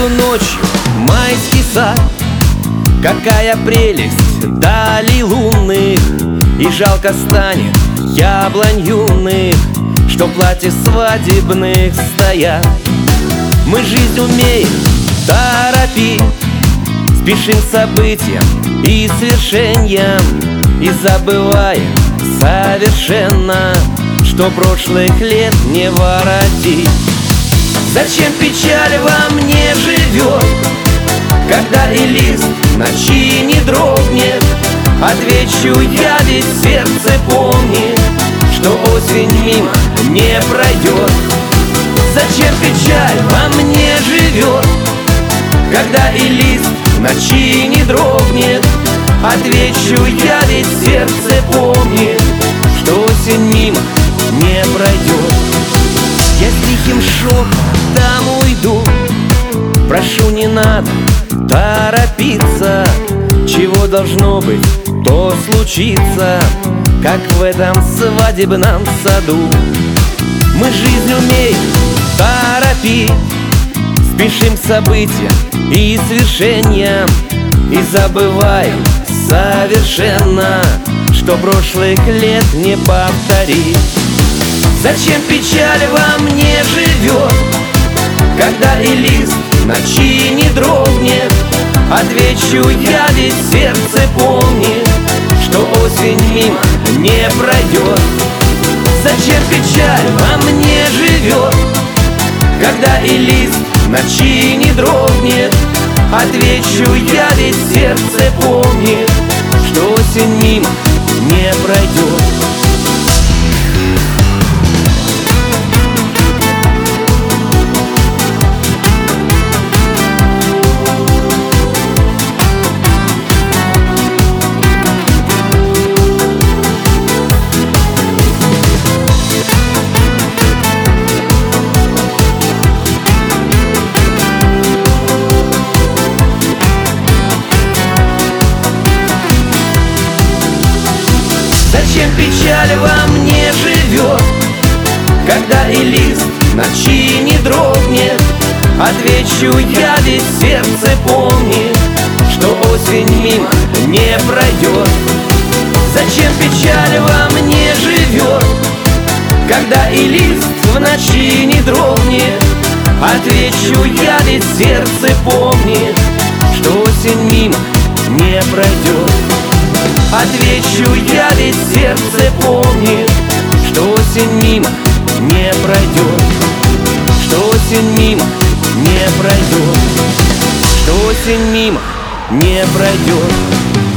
Осенью ночью майский сад, какая прелесть дали лунных, и жалко станет яблонь юных, что в платье свадебных стоят. Мы жизнь умеем торопить, спешим событиям и свершениям, и забываем совершенно, что прошлых лет не воротить. Зачем печаль во мне живет, когда и лист в ночи не дрогнет? Отвечу я, ведь сердце помнит, что осень мимо не пройдет. Зачем печаль во мне живет, когда и лист в ночи не дрогнет? Отвечу я, ведь сердце помнит, что осень мимо не пройдет. Я с тихим шепотом уйду, прошу, не надо торопиться. Чего должно быть, то случится, как в этом свадебном саду. Мы жизнь умеем торопить, спешим к событиям и свершениям, и забываем совершенно, что прошлых лет не повторить. Зачем печаль во мне живет, когда и лист в ночи не дрогнет? Отвечу я, ведь сердце помнит, что осень мимо не пройдет. Зачем печаль во мне живет, когда и лист в ночи не дрогнет? Отвечу я, ведь сердце помнит, что осень мимо не пройдет. Зачем печаль во мне живет, когда и лист в ночи не дрогнет? Отвечу я, ведь сердце помнит, что осень мимо не пройдет. Зачем печаль во мне живет, когда и лист в ночи не дрогнет? Отвечу я, ведь сердце помнит, что осень мимо не пройдет. Отвечу я, ведь сердце помнит, что осень мимо не пройдет, что осень мимо не пройдет, что осень мимо не пройдет.